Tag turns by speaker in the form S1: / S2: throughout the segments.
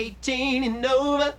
S1: 18 and over.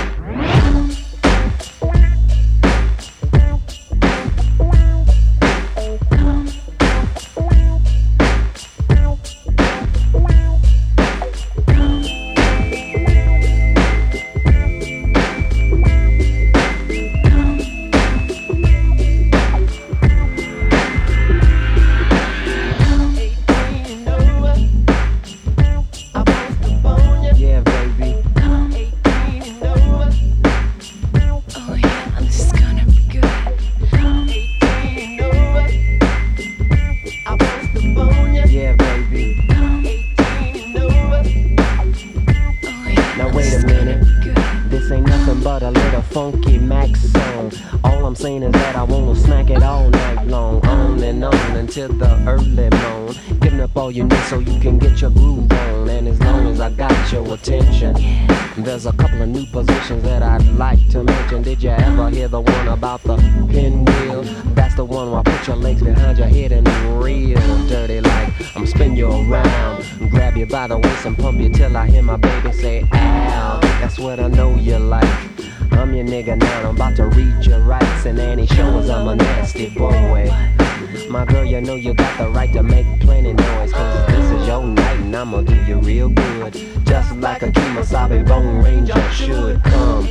S1: Till the early morn, giving up all you need so you can get your groove on. And as long as I got your attention, there's a couple of new positions that I'd like to mention. Did you ever hear the one about the pinwheel? That's the one where I put your legs behind your head and real dirty like I'm spin you around, grab you by the waist and pump you till I hear my baby say ow. That's what I know you like. I'm your nigga now, I'm about to read your rights, and any shows I'm a nasty boy. My girl, you know you got the right to make plenty noise, cause this is your night and I'ma do you real good, just like a Kemosabe Bone Ranger should. Come.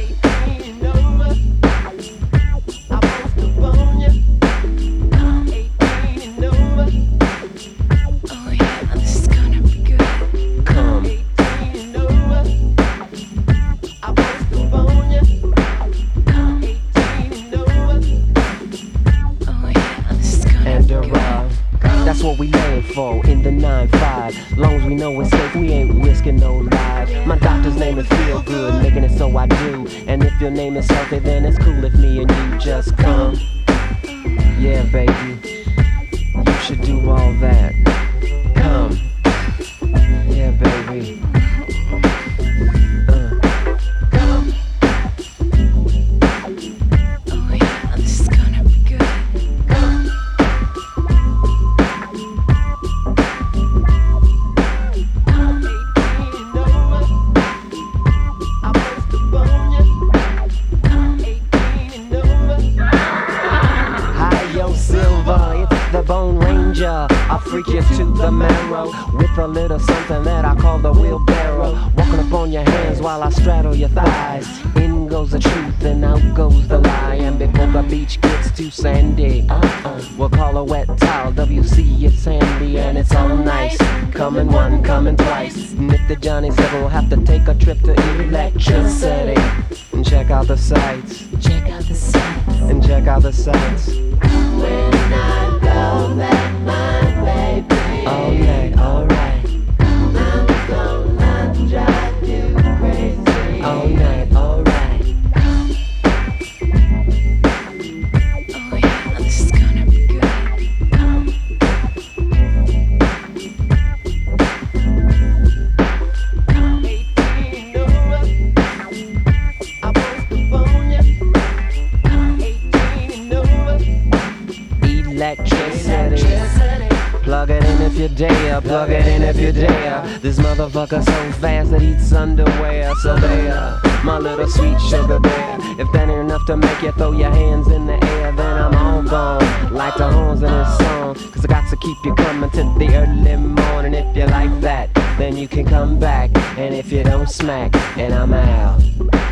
S1: That's what we laying for in the 9-5. Long as we know it's safe, we ain't risking no lives. My doctor's name is Feel Good, making it so I do. And if your name is Healthy, then it's cool if me and you just come. Yeah, baby, you should do all that. Come. Yeah, baby. I'll freak you to the marrow with a little something that I call the wheelbarrow. Walking up on your hands while I straddle your thighs. In goes the truth and out goes the lie. And before the beach gets too sandy, we'll call a wet towel WC, it's handy and it's all nice. Coming one, coming twice. And if the Johnny said we'll have to take a trip to electricity and check out the sights. Check out the sights. And check out the sights. When I blow that mind, baby, all night, alright. I'm gonna drive you crazy. All night, alright. Oh yeah, this is gonna be good. 18 over, I was the bone, yeah. 18 over. Electricity. Plug it in if you dare, plug it in if you dare. This motherfucker so fast that eats underwear. So there, my little sweet sugar bear. If that ain't enough to make you throw your hands in the air, then I'm all gone, like the horns in a song. Cause I got to keep you coming to the early morning. If you like that, then you can come back. And if you don't smack, and I'm out.